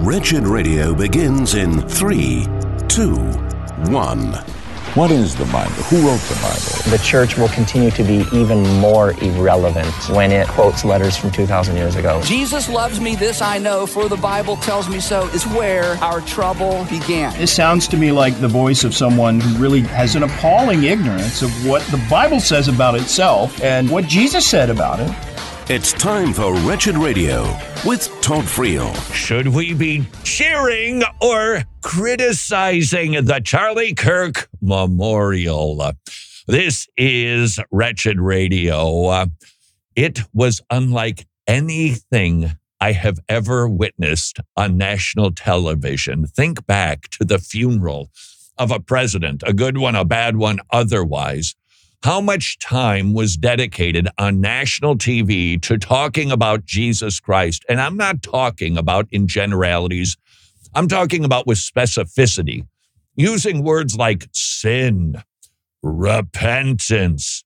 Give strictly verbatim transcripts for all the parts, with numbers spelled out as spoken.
Wretched Radio begins in three, two, one. What is the Bible? Who wrote the Bible? The church will continue to be even more irrelevant when it quotes letters from two thousand years ago. Jesus loves me, this I know, for the Bible tells me so, is where our trouble began. This sounds to me like the voice of someone who really has an appalling ignorance of what the Bible says about itself and what Jesus said about it. It's time for Wretched Radio with Todd Friel. Should we be cheering or criticizing the Charlie Kirk Memorial? This is Wretched Radio. It was unlike anything I have ever witnessed on national television. Think back to the funeral of a president, a good one, a bad one, otherwise. How much time was dedicated on national T V to talking about Jesus Christ? And I'm not talking about in generalities. I'm talking about with specificity, using words like sin, repentance,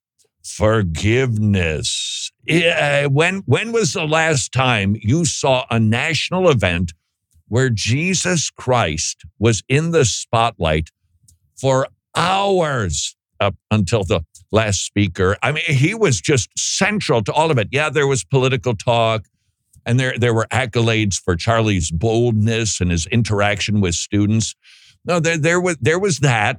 forgiveness. When, when was the last time you saw a national event where Jesus Christ was in the spotlight for hours up until the last speaker? I mean, he was just central to all of it. Yeah, there was political talk, and there, there were accolades for Charlie's boldness and his interaction with students. No, there, there was there was that,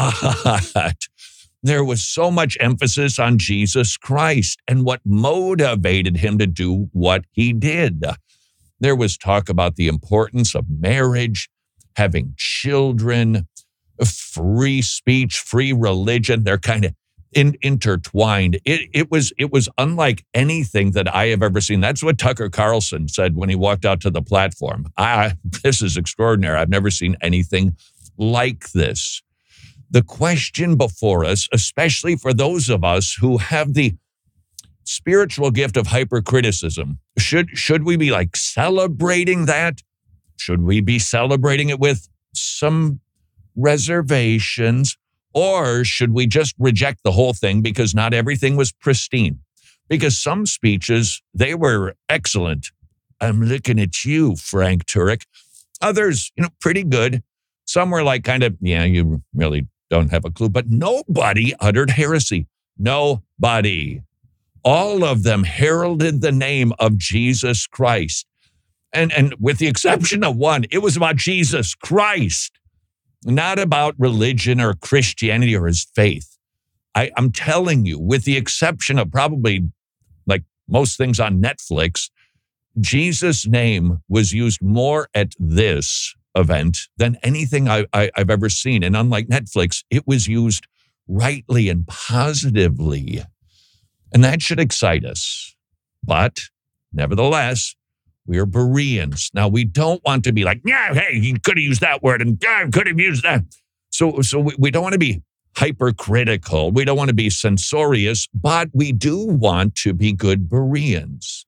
but there was so much emphasis on Jesus Christ and what motivated him to do what he did. There was talk about the importance of marriage, having children, free speech, free religion. They're kind of in, intertwined. It, it was it was unlike anything that I have ever seen. That's what Tucker Carlson said when he walked out to the platform. I, this is extraordinary. I've never seen anything like this. The question before us, especially for those of us who have the spiritual gift of hypercriticism, should, should we be like celebrating that? Should we be celebrating it with some reservations, or should we just reject the whole thing because not everything was pristine? Because some speeches, they were excellent. I'm looking at you, Frank Turek. Others, you know, pretty good. Some were like kind of, yeah, you really don't have a clue. But nobody uttered heresy. Nobody. All of them heralded the name of Jesus Christ. And, and with the exception of one, it was about Jesus Christ. Not about religion or Christianity or his faith. I, I'm telling you, with the exception of probably like most things on Netflix, Jesus' name was used more at this event than anything I, I, I've ever seen. And unlike Netflix, it was used rightly and positively. And that should excite us. But nevertheless, we're Bereans. Now, we don't want to be like, yeah, hey, you could have used that word and yeah, could have used that. So, so we, we don't want to be hypercritical. We don't want to be censorious, but we do want to be good Bereans.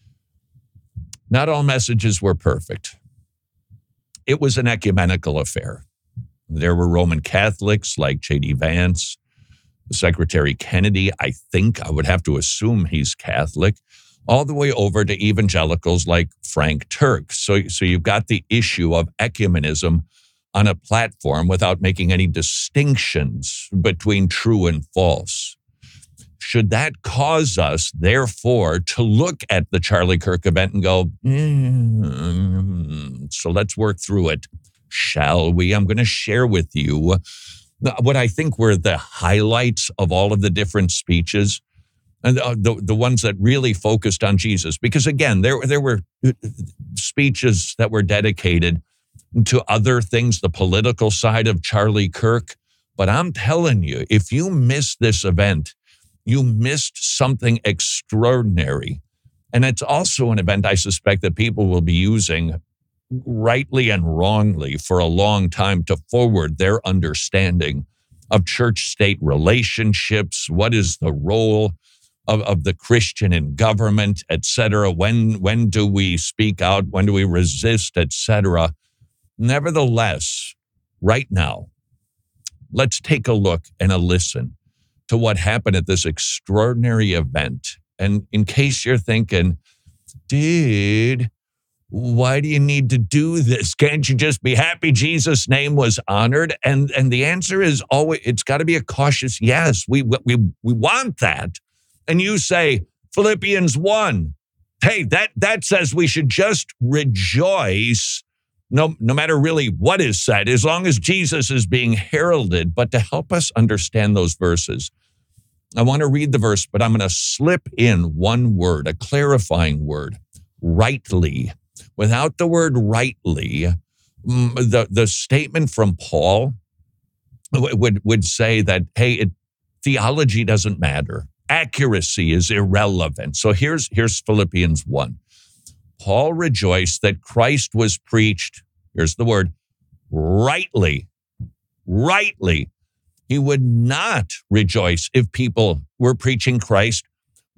Not all messages were perfect. It was an ecumenical affair. There were Roman Catholics like J D Vance, Secretary Kennedy. I think I would have to assume he's Catholic, all the way over to evangelicals like Frank Turk. So, so you've got the issue of ecumenism on a platform without making any distinctions between true and false. Should that cause us, therefore, to look at the Charlie Kirk event and go, mm, so let's work through it, shall we? I'm going to share with you what I think were the highlights of all of the different speeches. And the, the ones that really focused on Jesus. Because again, there, there were speeches that were dedicated to other things, the political side of Charlie Kirk. But I'm telling you, if you missed this event, you missed something extraordinary. And it's also an event I suspect that people will be using rightly and wrongly for a long time to forward their understanding of church-state relationships. What is the role Of, of the Christian in government, et cetera. When, when do we speak out? When do we resist, et cetera? Nevertheless, right now, let's take a look and a listen to what happened at this extraordinary event. And in case you're thinking, did why do you need to do this? Can't you just be happy Jesus' name was honored? And and the answer is always, it's got to be a cautious yes. We, we, we want that. And you say, Philippians one, hey, that, that says we should just rejoice no, no matter really what is said, as long as Jesus is being heralded. But to help us understand those verses, I want to read the verse, but I'm going to slip in one word, a clarifying word, rightly. Without the word rightly, the, the statement from Paul would, would say that, hey, it, theology doesn't matter. Accuracy is irrelevant. So here's, here's Philippians one. Paul rejoiced that Christ was preached, here's the word, rightly, rightly. He would not rejoice if people were preaching Christ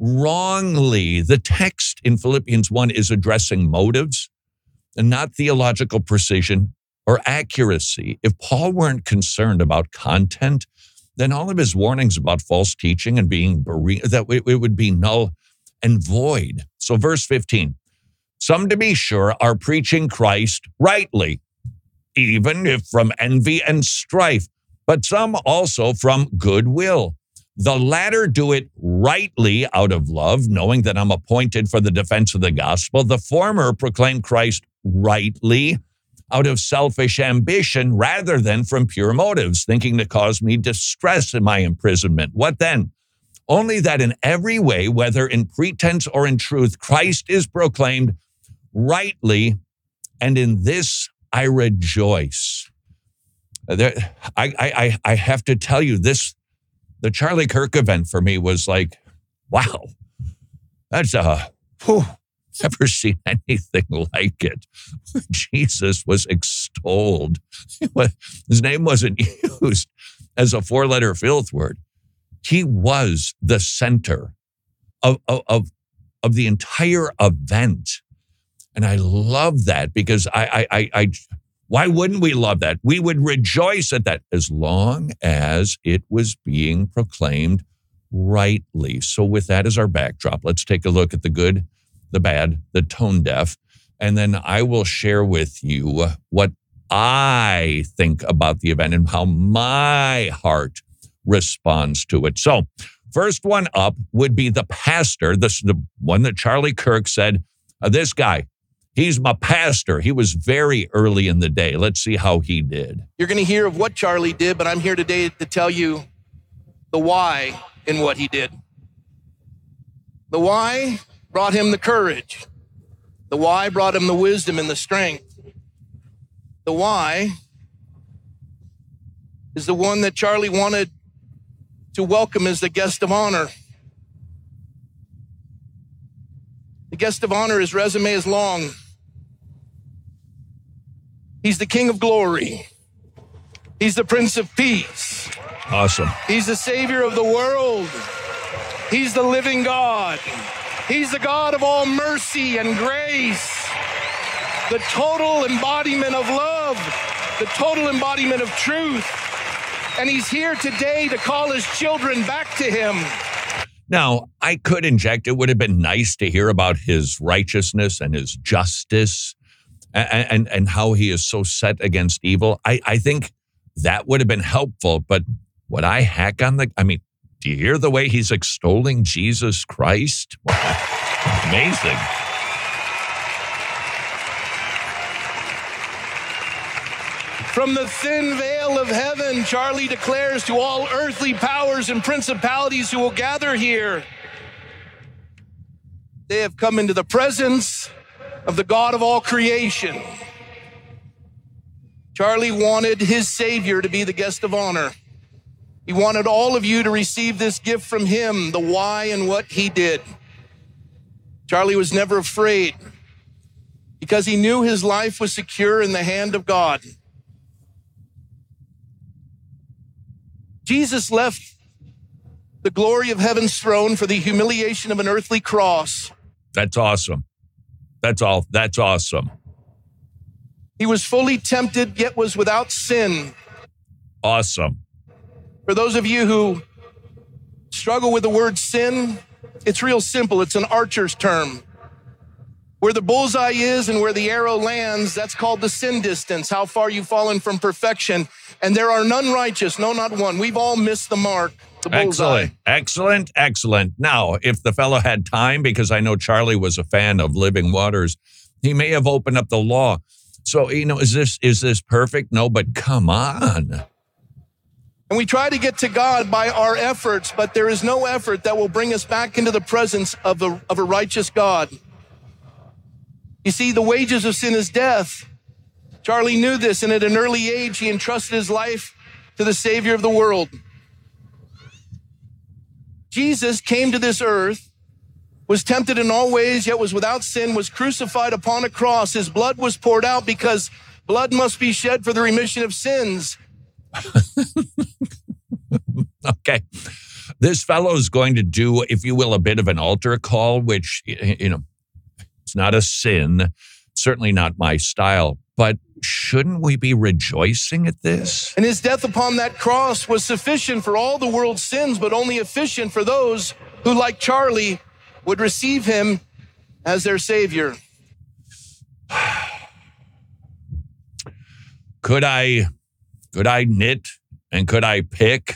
wrongly. The text in Philippians one is addressing motives and not theological precision or accuracy. If Paul weren't concerned about content, then all of his warnings about false teaching and being bereaved, that it would be null and void. So verse fifteen, some to be sure are preaching Christ rightly, even if from envy and strife, but some also from goodwill. The latter do it rightly out of love, knowing that I'm appointed for the defense of the gospel. The former proclaim Christ rightly out of selfish ambition rather than from pure motives, thinking to cause me distress in my imprisonment. What then? Only that in every way, whether in pretense or in truth, Christ is proclaimed rightly, and in this I rejoice. There, I, I, I have to tell you, this, the Charlie Kirk event for me was like, wow, that's a, whew, never seen anything like it. Jesus was extolled. His name wasn't used as a four-letter filth word. He was the center of, of, of the entire event. And I love that because I, I, I, I, why wouldn't we love that? We would rejoice at that as long as it was being proclaimed rightly. So with that as our backdrop, let's take a look at the good, the bad, the tone deaf, and then I will share with you what I think about the event and how my heart responds to it. So first one up would be the pastor, this the one that Charlie Kirk said, uh, this guy, he's my pastor. He was very early in the day. Let's see how he did. You're going to hear of what Charlie did, but I'm here today to tell you the why in what he did. The why brought him the courage. The why brought him the wisdom and the strength. The why is the one that Charlie wanted to welcome as the guest of honor. The guest of honor, his resume is long. He's the King of Glory. He's the Prince of Peace. Awesome. He's the Savior of the world. He's the living God. He's the God of all mercy and grace. The total embodiment of love. The total embodiment of truth. And he's here today to call his children back to him. Now, I could inject, it would have been nice to hear about his righteousness and his justice and, and, and how he is so set against evil. I, I think that would have been helpful, but would I hack on the, I mean, do you hear the way he's extolling Jesus Christ? Wow, amazing. From the thin veil of heaven, Charlie declares to all earthly powers and principalities who will gather here, they have come into the presence of the God of all creation. Charlie wanted his Savior to be the guest of honor. He wanted all of you to receive this gift from him, the why and what he did. Charlie was never afraid because he knew his life was secure in the hand of God. Jesus left the glory of heaven's throne for the humiliation of an earthly cross. That's awesome. That's all. That's awesome. He was fully tempted, yet was without sin. Awesome. For those of you who struggle with the word sin, it's real simple. It's an archer's term. Where the bullseye is and where the arrow lands, that's called the sin distance, how far you've fallen from perfection. And there are none righteous, no, not one. We've all missed the mark. The bullseye. Excellent, excellent, excellent. Now, if the fellow had time, because I know Charlie was a fan of Living Waters, he may have opened up the law. So, you know, is this is this perfect? No, but come on. And we try to get to God by our efforts, but there is no effort that will bring us back into the presence of a, of a righteous God. You see, the wages of sin is death. Charlie knew this, and at an early age, he entrusted his life to the Savior of the world. Jesus came to this earth, was tempted in all ways, yet was without sin, was crucified upon a cross. His blood was poured out because blood must be shed for the remission of sins. Okay. This fellow is going to do, if you will, a bit of an altar call, which, you know, it's not a sin, certainly not my style, but shouldn't we be rejoicing at this? And his death upon that cross was sufficient for all the world's sins, but only efficient for those who, like Charlie, would receive him as their Savior. Could I, could I knit and could I pick?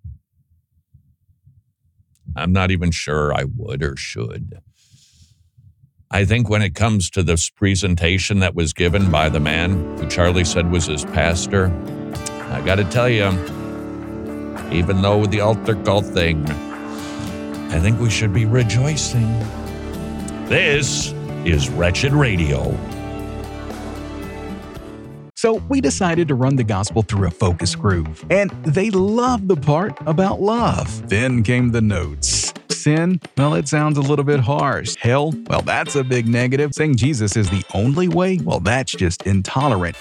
I'm not even sure I would or should. I think when it comes to this presentation that was given by the man who Charlie said was his pastor, I got to tell you, even though the altar call thing, I think we should be rejoicing. This is Wretched Radio. So we decided to run the gospel through a focus group, and they loved the part about love. Then came the notes. Sin? Well, it sounds a little bit harsh. Hell? Well, that's a big negative. Saying Jesus is the only way? Well, that's just intolerant.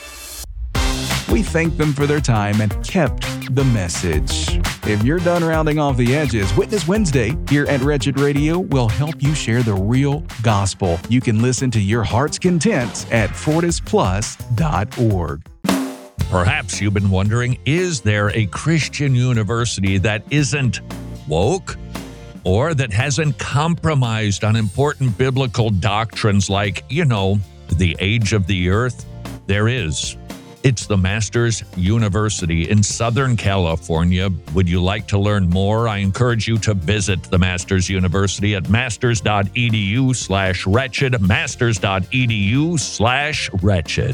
We thanked them for their time and kept the message. If you're done rounding off the edges, Witness Wednesday here at Wretched Radio will help you share the real gospel. You can listen to your heart's content at fortis plus dot org. Perhaps you've been wondering, is there a Christian university that isn't woke or that hasn't compromised on important biblical doctrines like, you know, the age of the earth? There is. It's the Masters University in Southern California. Would you like to learn more? I encourage you to visit the Masters University at masters.edu slash wretched, masters.edu slash wretched.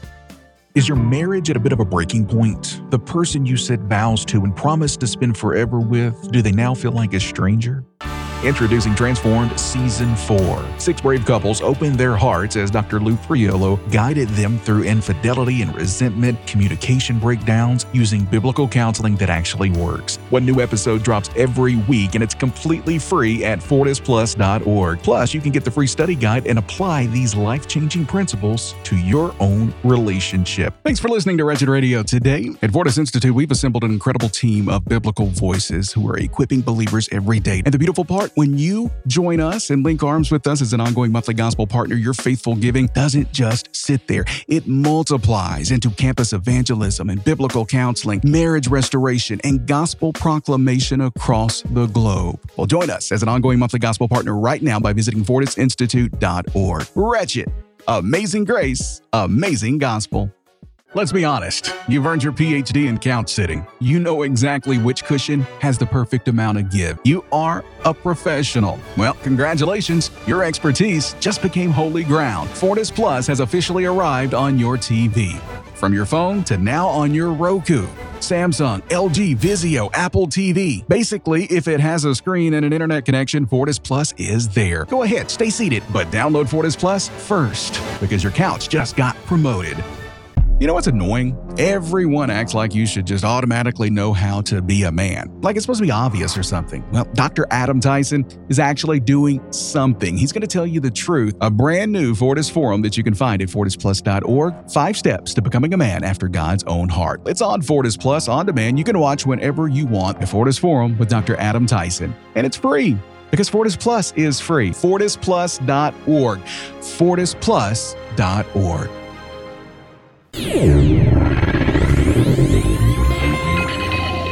Is your marriage at a bit of a breaking point? The person you said vows to and promised to spend forever with, do they now feel like a stranger? Introducing Transformed Season four. Six brave couples opened their hearts as Doctor Lou Priolo guided them through infidelity and resentment, communication breakdowns, using biblical counseling that actually works. One new episode drops every week, and it's completely free at fortis plus dot org. Plus, you can get the free study guide and apply these life-changing principles to your own relationship. Thanks for listening to Wretched Radio today. At Fortis Institute, we've assembled an incredible team of biblical voices who are equipping believers every day. And the beautiful part, when you join us and link arms with us as an ongoing monthly gospel partner, your faithful giving doesn't just sit there. It multiplies into campus evangelism and biblical counseling, marriage restoration, and gospel proclamation across the globe. Well, join us as an ongoing monthly gospel partner right now by visiting fortis institute dot org. Wretched, amazing grace, amazing gospel. Let's be honest, you've earned your P H D in couch sitting. You know exactly which cushion has the perfect amount of give. You are a professional. Well, congratulations, your expertise just became holy ground. Fortis Plus has officially arrived on your T V. From your phone to now on your Roku, Samsung, L G, Vizio, Apple T V. Basically, if it has a screen and an internet connection, Fortis Plus is there. Go ahead, stay seated, but download Fortis Plus first because your couch just got promoted. You know what's annoying? Everyone acts like you should just automatically know how to be a man. Like it's supposed to be obvious or something. Well, Doctor Adam Tyson is actually doing something. He's going to tell you the truth. A brand new Fortis Forum that you can find at fortis plus dot org. Five steps to becoming a man after God's own heart. It's on Fortis Plus on demand. You can watch whenever you want the Fortis Forum with Doctor Adam Tyson. And it's free because Fortis Plus is free. fortis plus dot org. fortis plus dot org.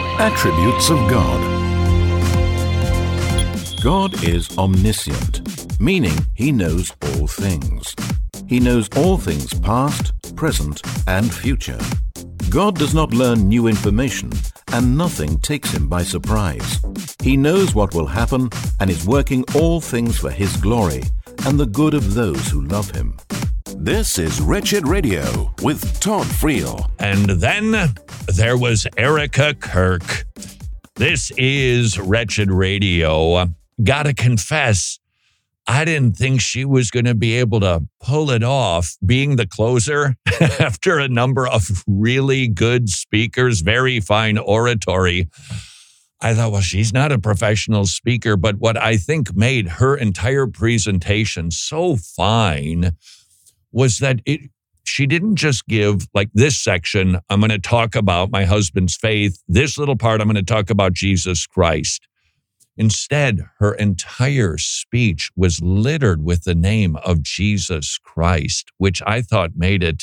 Attributes of God. God is omniscient, meaning he knows all things. He knows all things past, present, and future. God does not learn new information, and nothing takes him by surprise. He knows what will happen and is working all things for his glory and the good of those who love him. This is Wretched Radio with Todd Friel. And then there was Erica Kirk. This is Wretched Radio. Gotta confess, I didn't think she was going to be able to pull it off being the closer after a number of really good speakers, very fine oratory. I thought, well, she's not a professional speaker, but what I think made her entire presentation so fine was that it, she didn't just give, like this section, I'm going to talk about my husband's faith. This little part, I'm going to talk about Jesus Christ. Instead, her entire speech was littered with the name of Jesus Christ, which I thought made it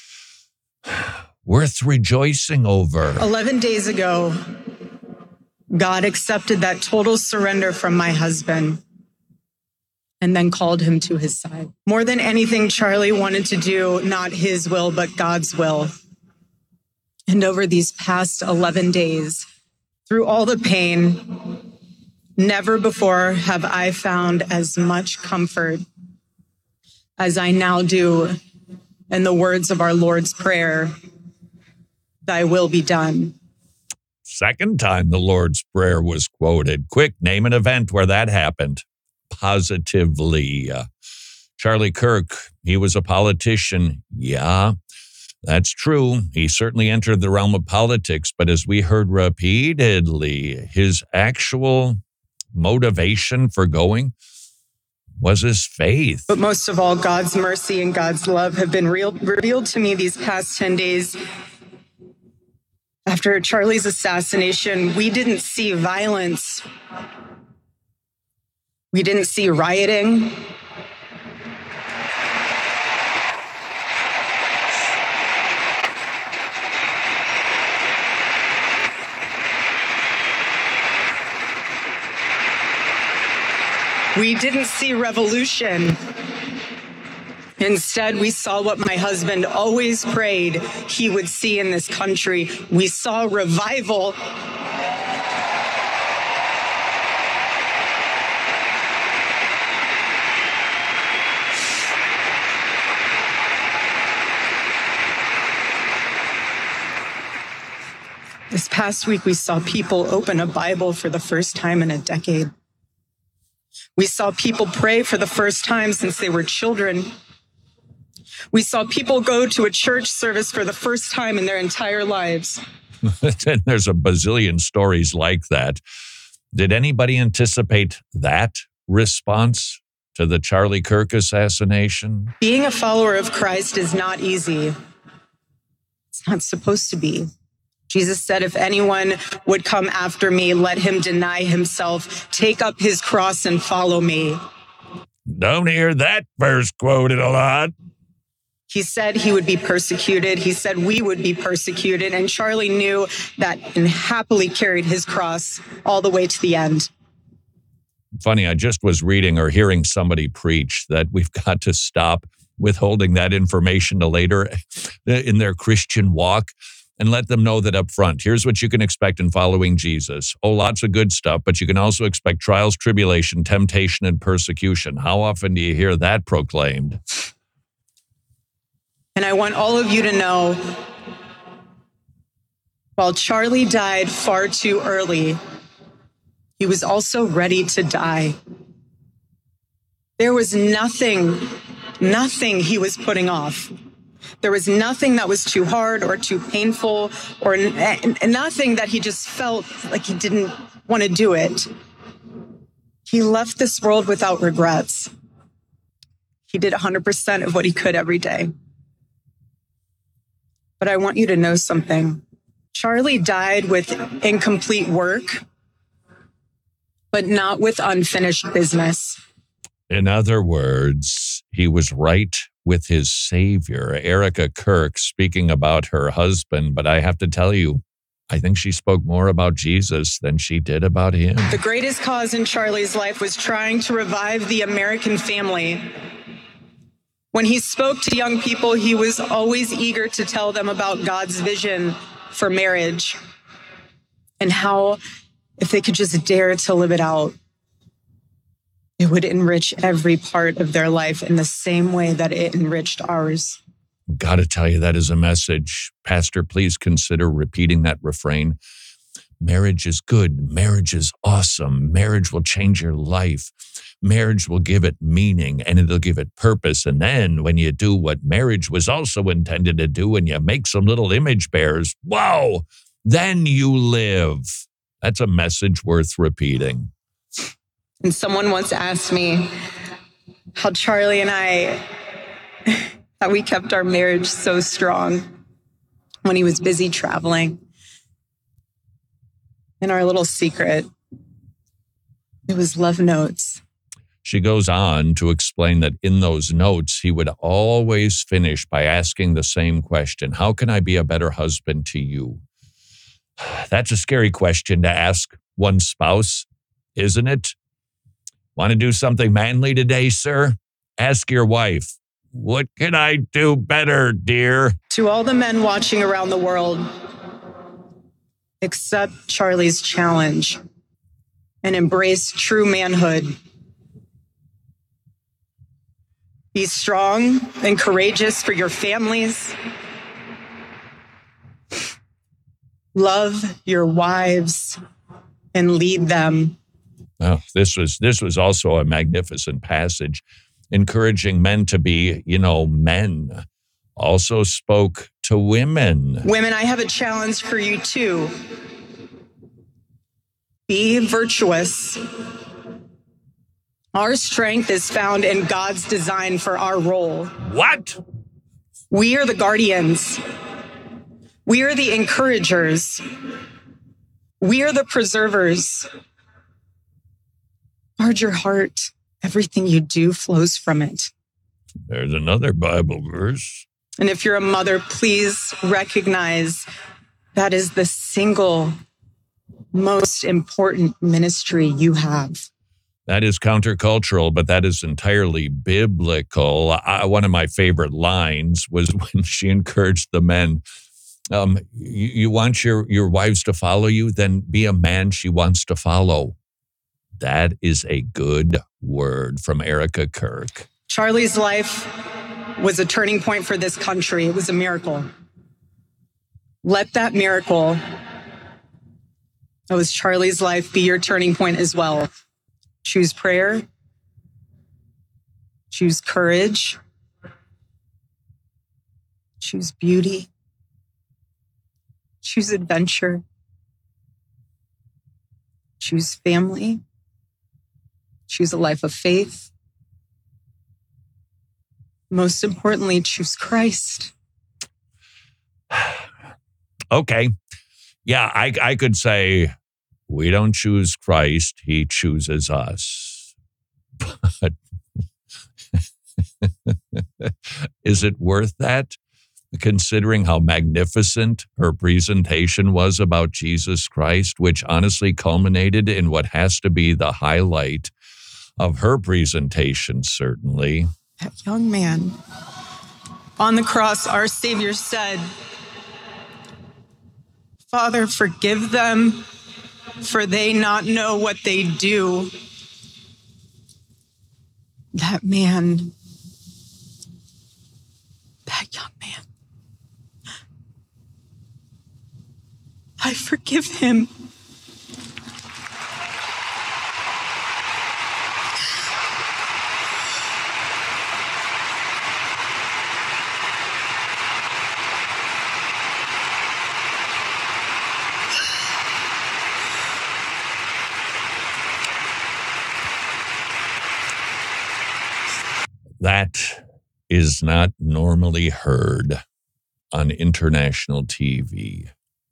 worth rejoicing over. eleven days ago, God accepted that total surrender from my husband and then called him to his side. More than anything, Charlie wanted to do not his will, but God's will. And over these past eleven days, through all the pain, never before have I found as much comfort as I now do in the words of our Lord's Prayer, "Thy will be done." Second time the Lord's Prayer was quoted. Quick, name an event where that happened. Positively. Uh, Charlie Kirk, he was a politician. Yeah, that's true. He certainly entered the realm of politics, but as we heard repeatedly, his actual motivation for going was his faith. But most of all, God's mercy and God's love have been real, revealed to me these past ten days. After Charlie's assassination, we didn't see violence. We didn't see rioting. We didn't see revolution. Instead, we saw what my husband always prayed he would see in this country. We saw revival. This past week, we saw people open a Bible for the first time in a decade. We saw people pray for the first time since they were children. We saw people go to a church service for the first time in their entire lives. And there's a bazillion stories like that. Did anybody anticipate that response to the Charlie Kirk assassination? Being a follower of Christ is not easy. It's not supposed to be. Jesus said, if anyone would come after me, let him deny himself, take up his cross and follow me. Don't hear that verse quoted a lot. He said he would be persecuted. He said we would be persecuted. And Charlie knew that and happily carried his cross all the way to the end. Funny, I just was reading or hearing somebody preach that we've got to stop withholding that information to later in their Christian walk. And let them know that up front, here's what you can expect in following Jesus. Oh, lots of good stuff, but you can also expect trials, tribulation, temptation, and persecution. How often do you hear that proclaimed? And I want all of you to know, while Charlie died far too early, he was also ready to die. There was nothing, nothing he was putting off. There was nothing that was too hard or too painful or n- nothing that he just felt like he didn't want to do it. He left this world without regrets. He did one hundred percent of what he could every day. But I want you to know something. Charlie died with incomplete work, but not with unfinished business. In other words, he was right with his Savior. Erica Kirk speaking about her husband, but I have to tell you, I think she spoke more about Jesus than she did about him. The greatest cause in Charlie's life was trying to revive the American family. When he spoke to young people, he was always eager to tell them about God's vision for marriage and how, if they could just dare to live it out, it would enrich every part of their life in the same way that it enriched ours. Got to tell you, that is a message. Pastor, please consider repeating that refrain. Marriage is good. Marriage is awesome. Marriage will change your life. Marriage will give it meaning and it'll give it purpose. And then when you do what marriage was also intended to do and you make some little image bearers, wow, then you live. That's a message worth repeating. And someone once asked me how Charlie and I, how we kept our marriage so strong when he was busy traveling. And our little secret, it was love notes. She goes on to explain that in those notes, he would always finish by asking the same question. How can I be a better husband to you? That's a scary question to ask one's spouse, isn't it? Want to do something manly today, sir? Ask your wife, what can I do better, dear? To all the men watching around the world, accept Charlie's challenge and embrace true manhood. Be strong and courageous for your families. Love your wives and lead them. Oh, this was this was also a magnificent passage, encouraging men to be, you know, men. Also spoke to women. Women, I have a challenge for you too. Be virtuous. Our strength is found in God's design for our role. What? We are the guardians. We are the encouragers. We are the preservers. Guard your heart. Everything you do flows from it. There's another Bible verse. And if you're a mother, please recognize that is the single most important ministry you have. That is countercultural, but that is entirely biblical. I, one of my favorite lines was when she encouraged the men, um, you, you want your, your wives to follow you, then be a man she wants to follow. That is a good word from Erica Kirk. Charlie's life was a turning point for this country. It was a miracle. Let that miracle, that was Charlie's life, be your turning point as well. Choose prayer. Choose courage. Choose beauty. Choose adventure. Choose family. Choose a life of faith. Most importantly, choose Christ. Okay. Yeah, I, I could say we don't choose Christ. He chooses us. But is it worth that? Considering how magnificent her presentation was about Jesus Christ, which honestly culminated in what has to be the highlight of her presentation, certainly. That young man on the cross, our Savior said, Father, forgive them, for they not know what they do. That man, that young man, I forgive him. That is not normally heard on international T V.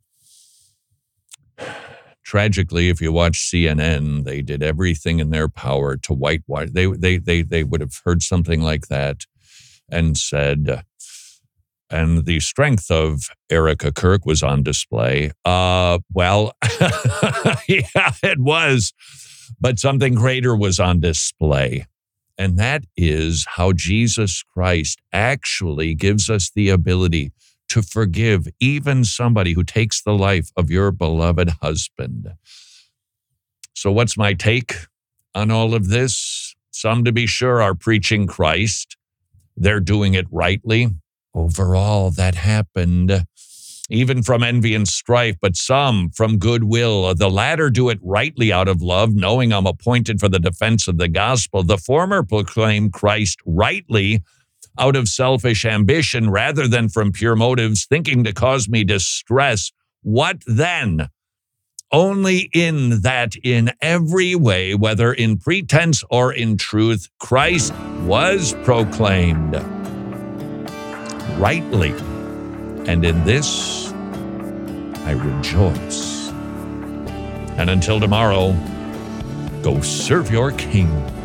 Tragically, if you watch C N N, they did everything in their power to whitewash. They, they, they, they would have heard something like that and said, and the strength of Erica Kirk was on display. Uh, well, yeah, it was, but something greater was on display. And that is how Jesus Christ actually gives us the ability to forgive even somebody who takes the life of your beloved husband. So what's my take on all of this? Some, to be sure, are preaching Christ. They're doing it rightly. Overall, that happened, even from envy and strife, but some from goodwill. The latter do it rightly out of love, knowing I'm appointed for the defense of the gospel. The former proclaim Christ rightly out of selfish ambition rather than from pure motives, thinking to cause me distress. What then? Only in that in every way, whether in pretense or in truth, Christ was proclaimed rightly. And in this, I rejoice. And until tomorrow, go serve your King.